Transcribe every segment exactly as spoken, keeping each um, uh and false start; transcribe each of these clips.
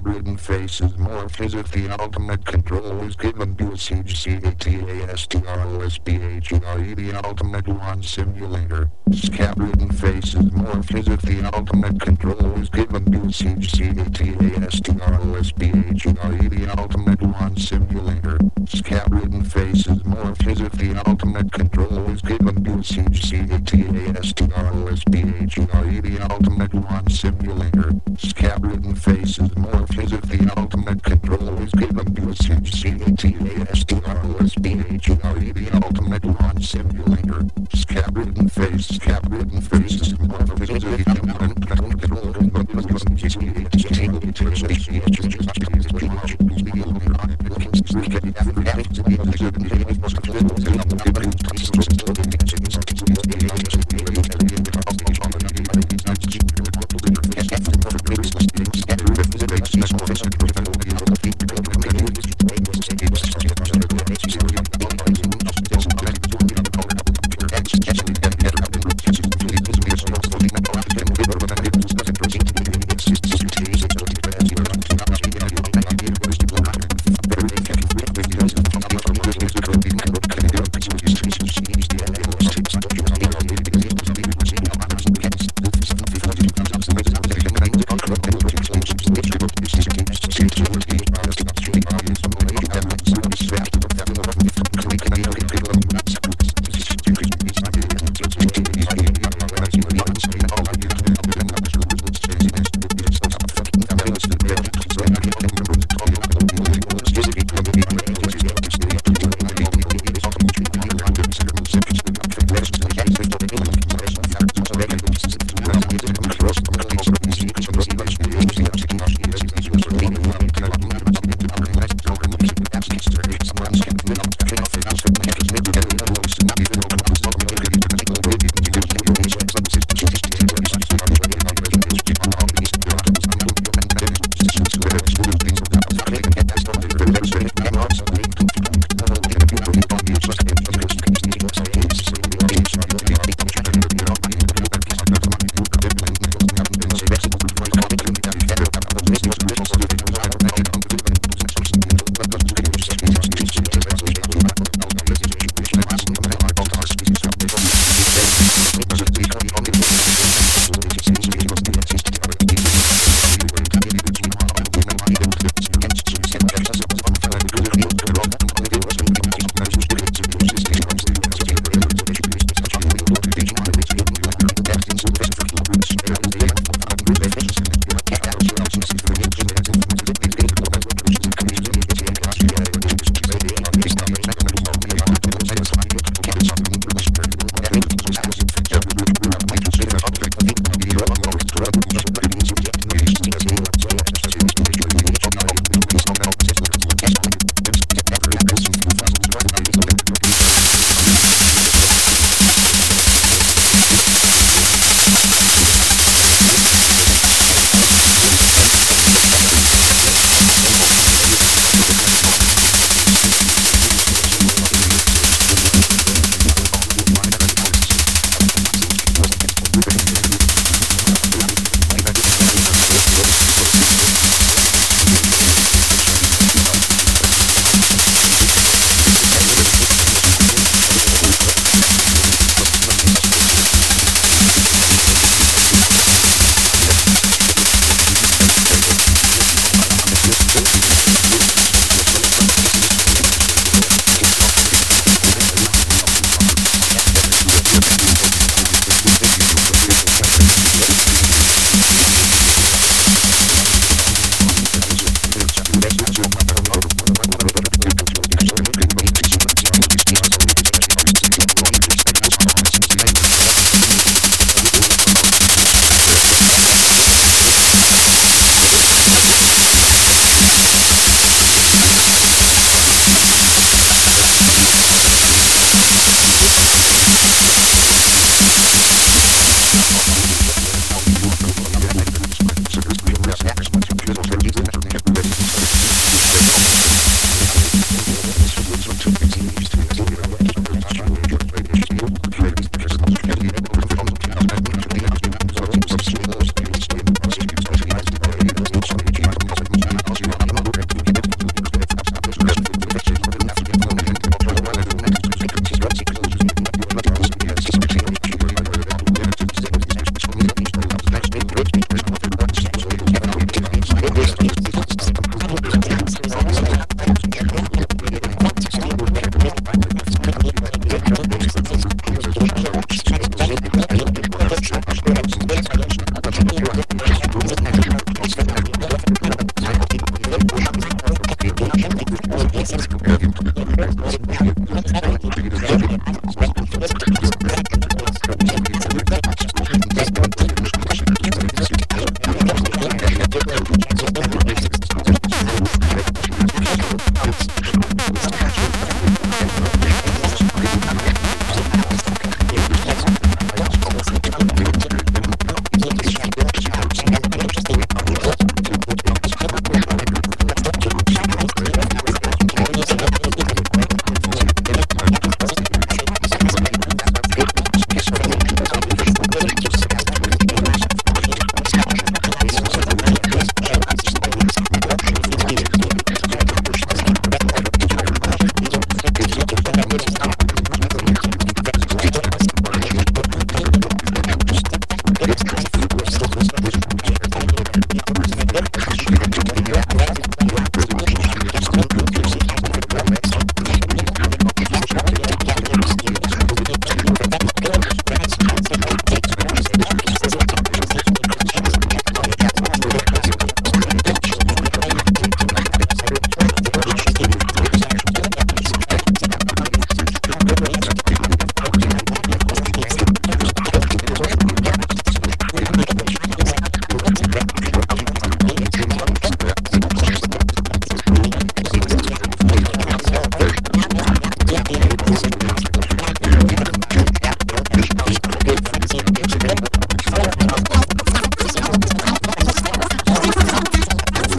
written faces morph as if the ultimate control is given to a C G C A T A S T R O S B H E R E, the ultimate one simulator. Scat written faces morph as if the ultimate control is given to a C G C A T A S T R O S B H E R E, the ultimate one simulator. Scat written faces morph as if the ultimate control is given to a C G C A T A S T R O S B H E R E, the ultimate one simulator. Scat written faces morph as if the ultimate control is given to a C G C A T A S T R O S B H E R E, the ultimate one simulator. Scat written face, scat written faces morph as if the ultimate control is given to a C G C A T A S T R O S B H E R E, the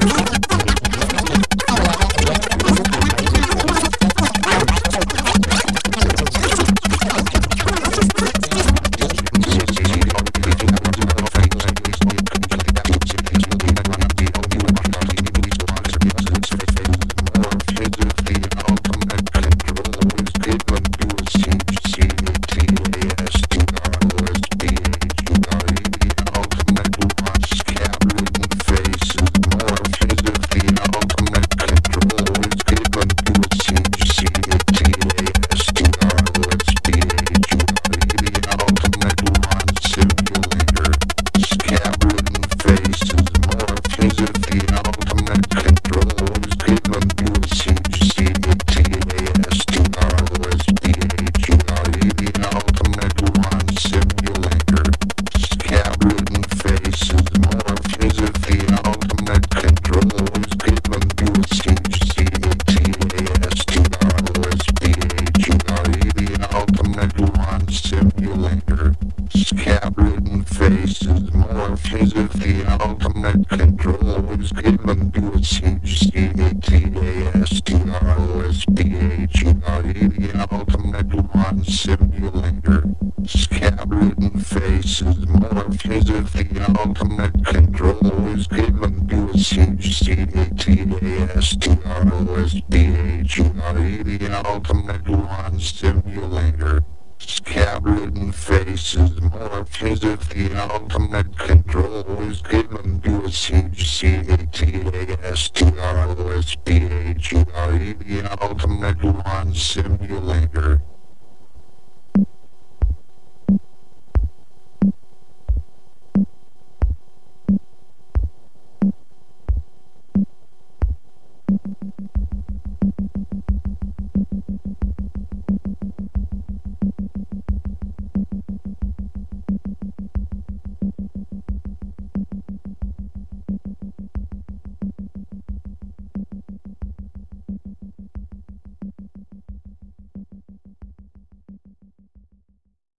Simulator. Scab-ridden faces morph as if the ultimate control is given to a C G C A T A S T R O S P H E R E, the ultimate one simulator. Scab-ridden faces morph as if the ultimate control is given to a C G C A T A S T R O S P H E R E, the ultimate one simulator. Scab-ridden faces morph as if the ultimate control is given to a C G C A T A S T R O S P H E R E, the ultimate one simulator.